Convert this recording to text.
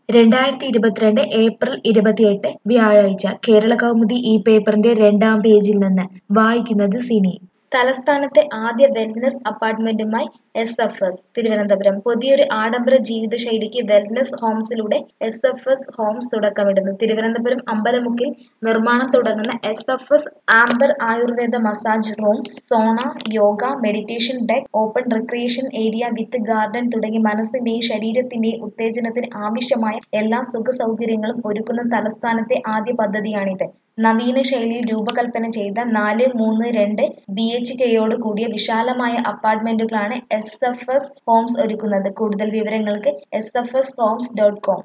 2022 April 28 വ്യാഴാഴ്ച കേരളകൗമുദി ഈ പേപ്പറിന്റെ 2-ാം പേജിൽ നിന്ന് വായിക്കുന്നത് സിനി. തലസ്ഥാനത്തെ ആദ്യ വെൽനസ് അപ്പാർട്ട്മെന്റുമായി എസ്.എഫ്.എസ്. തിരുവനന്തപുരം. പുതിയൊരു ആഡംബര ജീവിതശൈലിക്ക് വെൽനസ് ഹോംസിലൂടെ എസ്.എഫ്.എസ്. ഹോംസ് തുടക്കമിടുന്നു. തിരുവനന്തപുരം അമ്പലമുക്കിൽ നിർമ്മാണം തുടങ്ങുന്ന S F S. Amber ayurveda massage room, sauna, yoga, meditation deck, open recreation area with garden തുടങ്ങി മനസ്സിന്റെയും ശരീരത്തിന്റെയും ഉത്തേജനത്തിന് ആവശ്യമായ എല്ലാ സുഖസൗകര്യങ്ങളും ഒരുക്കുന്ന തലസ്ഥാനത്തെ ആദ്യ പദ്ധതിയാണിത്. നവീന ശൈലിയിൽ രൂപകൽപ്പന ചെയ്ത 4-3-2 BHKയോട് കൂടിയ വിശാലമായ അപ്പാർട്ട്മെന്റുകളാണ് എസ്.എഫ്.എസ്. ഹോംസ് ഒരുക്കുന്നത്. കൂടുതൽ വിവരങ്ങൾക്ക് sfshomes.com